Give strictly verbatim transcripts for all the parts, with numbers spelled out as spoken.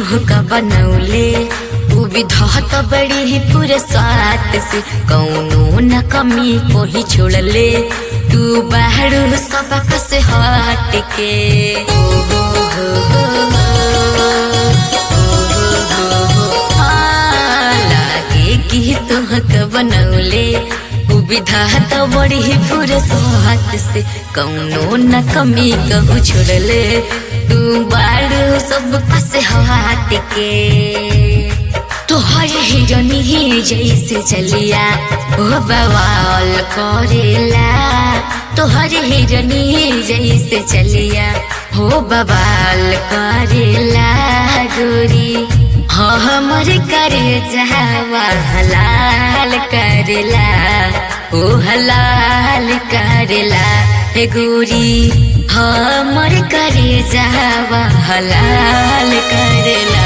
तुहका बनौले उ विधात बड़ी ही पूरे साथ से कौनो न कमी को ही छोड़ले तू बाहर सबक से हट के ओ हो हो हो लागे कि तुहका बनौले विधात बड़ी ही पूरे साथ से कौनो न कमी कहू छोड़ले तू बाड़ू सब पासे हाथ के तोहर हिरनी ही जैसे चलिया ओ बवाल करेला तोहर हिरनी ही जैसे चलिया हो बवाल करेला गोरी हाँ हमर करे जहावा हलाल करेला ओ हलाल करेला हे गोरी हमर करे जहावा हलाल करेला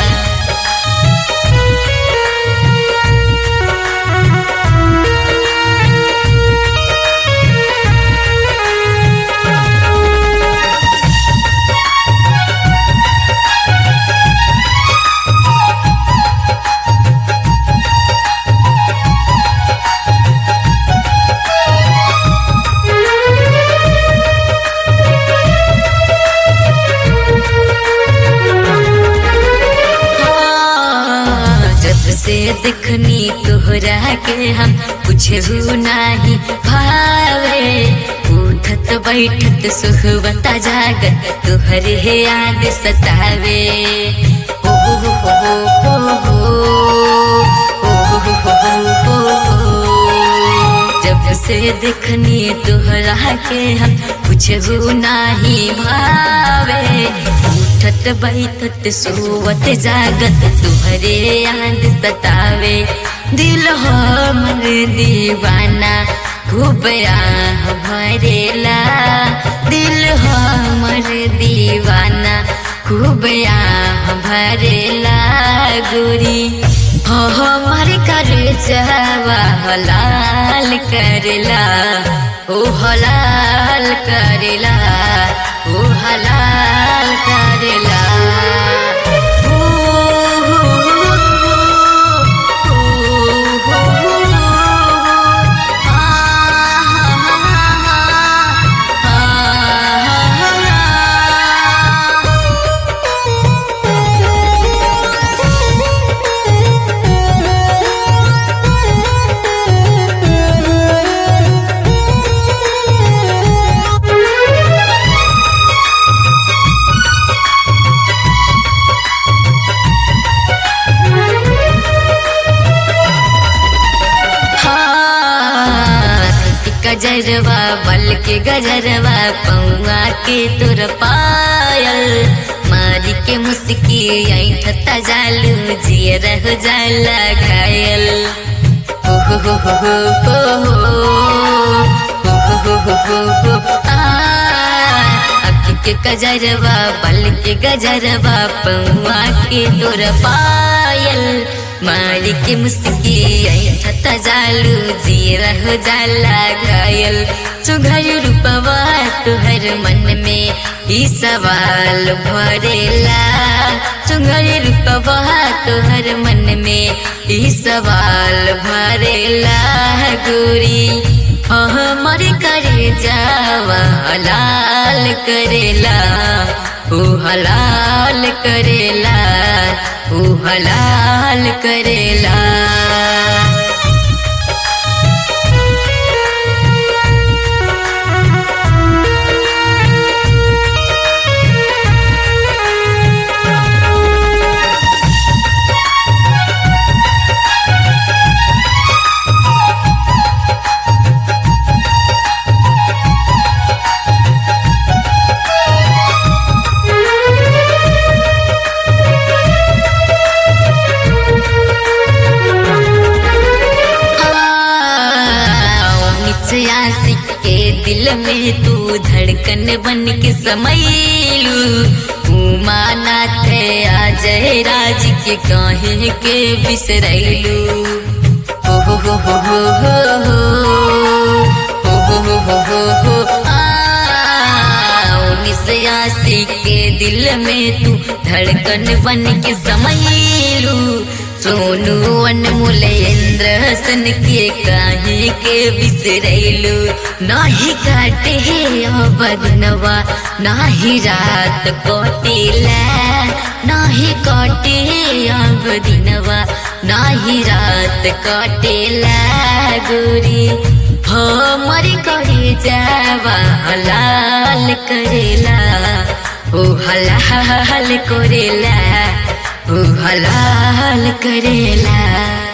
से देखनी तोहरा के हम कुछ नहीं भावे उठत बैठत सुहबता जागत तोहरे याद सतावे ओ हो हो हो हो हो जब से देखनी तोहरा के हम कुछ नहीं भावे उठत बैठत सोवत जागत तुहरे याद सतावे दिल हमर दीवाना खूब आह भरेला दिल हमर दीवाना खूब आह भरेला गोरी हमर करे जवा हलाल करेला ओ हलाल करेला ओ हलाल करेला गजरवा बल के गजरवा पौआ के तोर पायल मारी के मुस्की ऐठता जालू जिय रह जाला घायल हो हो हो हो हो हो हो हो हो अखी के गजरवा बल के गजरवा पौआ के तोर पायल मारी के मुस्की ऐठता जालू जी रह जाला घायल सुघर रूपवा तुहर मन में ही सवाल भरेला सुघर रूपवा तुहर मन में ही सवाल भरेला गोरी हमर करे जावा हलाल करेला ओ हलाल करेला ओ हलाल करेला दिल में तू धड़कन बन के समैलू उमानाथ अजय राज के काहे के बिसरैलू हो हो हो हो हो हो हो हो हो हो हो मानसी के दिल में तू धड़कन बन के समैलू। सोनू अनमोल इंद्र सन के काहे के बिसरैलू। नाही काटे अब दिनवा नाही रात कटेला, नाही काटे अब दिनवा नाही रात कटेला। गोरी हमर करे जावा हलाल करेला, ओ हलाल करेला, ओ हलाल करेला।